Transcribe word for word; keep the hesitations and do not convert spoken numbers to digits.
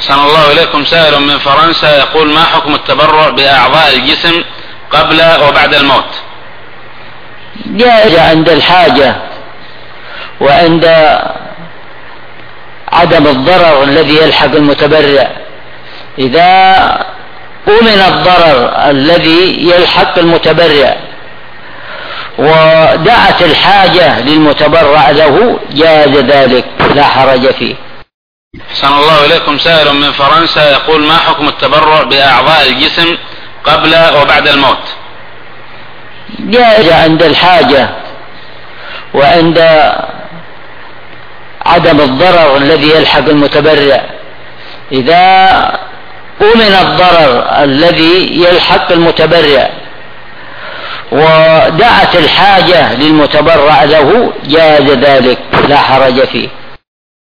أحسن الله إليكم. سائل من فرنسا يقول: ما حكم التبرع بأعضاء الجسم قبل وبعد الموت؟ جائز عند الحاجة وعند عدم الضرر الذي يلحق المتبرع. إذا أمن الضرر الذي يلحق المتبرع ودعت الحاجة للمتبرع له جاز ذلك، لا حرج فيه. أحسن الله إليكم. سائل من فرنسا يقول: ما حكم التبرع بأعضاء الجسم قبل وبعد الموت؟ جائز عند الحاجة وعند عدم الضرر الذي يلحق المتبرع. إذا أمن الضرر الذي يلحق المتبرع ودعت الحاجة للمتبرع له جاز ذلك، لا حرج فيه.